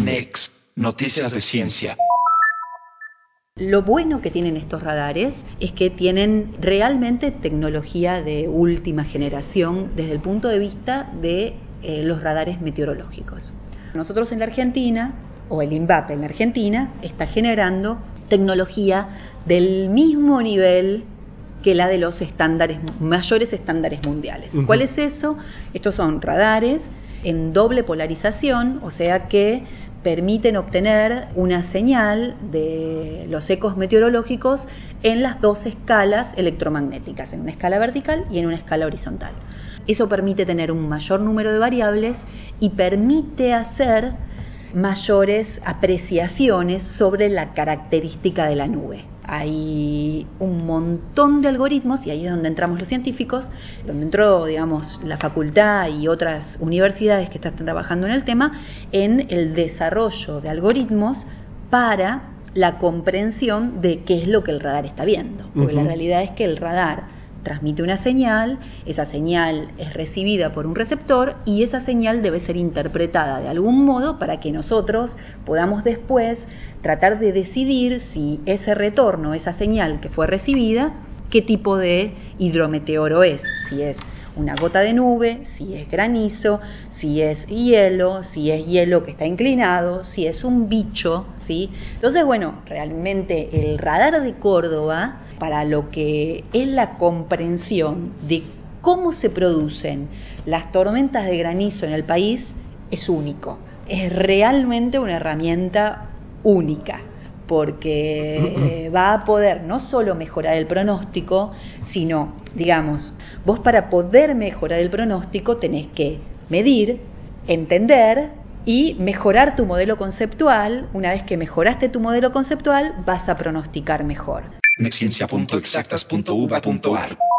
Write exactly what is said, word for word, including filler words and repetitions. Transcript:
Next, noticias de ciencia. Lo bueno que tienen estos radares es que tienen realmente tecnología de última generación desde el punto de vista de eh, los radares meteorológicos. Nosotros en la Argentina, o el INVAP en la Argentina, está generando tecnología del mismo nivel que la de los estándares, mayores estándares mundiales. Uh-huh. ¿Cuál es eso? Estos son radares en doble polarización, o sea que permiten obtener una señal de los ecos meteorológicos en las dos escalas electromagnéticas, en una escala vertical y en una escala horizontal. Eso permite tener un mayor número de variables y permite hacer mayores apreciaciones sobre la característica de la nube. Hay un montón de algoritmos, y ahí es donde entramos los científicos, donde entró, digamos, la facultad y otras universidades que están trabajando en el tema, en el desarrollo de algoritmos para la comprensión de qué es lo que el radar está viendo. Porque uh-huh. la realidad es que el radar transmite una señal, esa señal es recibida por un receptor y esa señal debe ser interpretada de algún modo para que nosotros podamos después tratar de decidir si ese retorno, esa señal que fue recibida, qué tipo de hidrometeoro es, si es una gota de nube, si es granizo, si es hielo, si es hielo que está inclinado, si es un bicho, ¿sí? Entonces, bueno, realmente el radar de Córdoba, para lo que es la comprensión de cómo se producen las tormentas de granizo en el país, es único. Es realmente una herramienta única, porque eh, va a poder no solo mejorar el pronóstico, sino, digamos, vos para poder mejorar el pronóstico tenés que medir, entender y mejorar tu modelo conceptual. Una vez que mejoraste tu modelo conceptual, vas a pronosticar mejor. Nexciencia punto exactas punto u b a punto a r